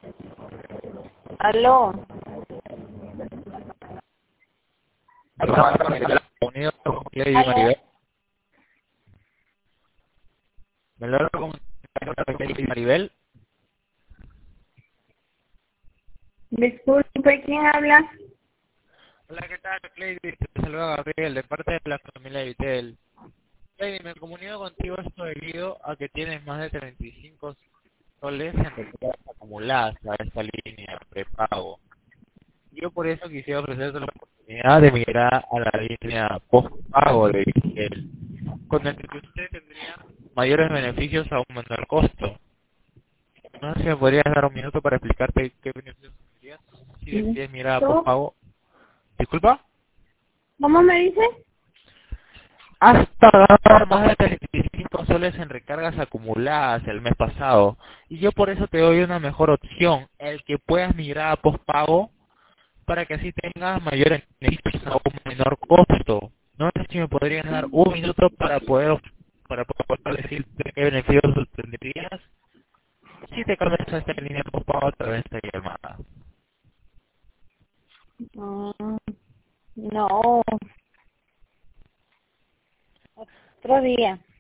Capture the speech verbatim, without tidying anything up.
Aló. Unido con Lady Aló. Maribel. Me logro comunicar con Lady Maribel. Disculpe, ¿quién habla? Hola, ¿qué tal, Lady? Te saluda Gabriel, de parte de la familia Vitel. Lady, me comunico contigo esto debido a que tienes más de treinta y cinco soles en recargas acumuladas a esta línea prepago. Yo por eso quisiera ofrecerte la oportunidad de migrar a la línea postpago de Vitel, con el que usted tendría mayores beneficios a un menor costo. No sé si me podrías dar un minuto para explicarte qué beneficios tendrías si decides mirar a ¿Tú? postpago. ¿Disculpa? ¿Cómo me dices? Has pagado más de treinta y cinco soles en recargas acumuladas el mes pasado. Y yo por eso te doy una mejor opción, el que puedas migrar a postpago para que así tengas mayores beneficios a un menor costo. No sé si me podrías dar un minuto para poder para poder decirte qué beneficios tendrías si te cambias a esta línea de postpago a través de esta llamada. Mm, no, otro día.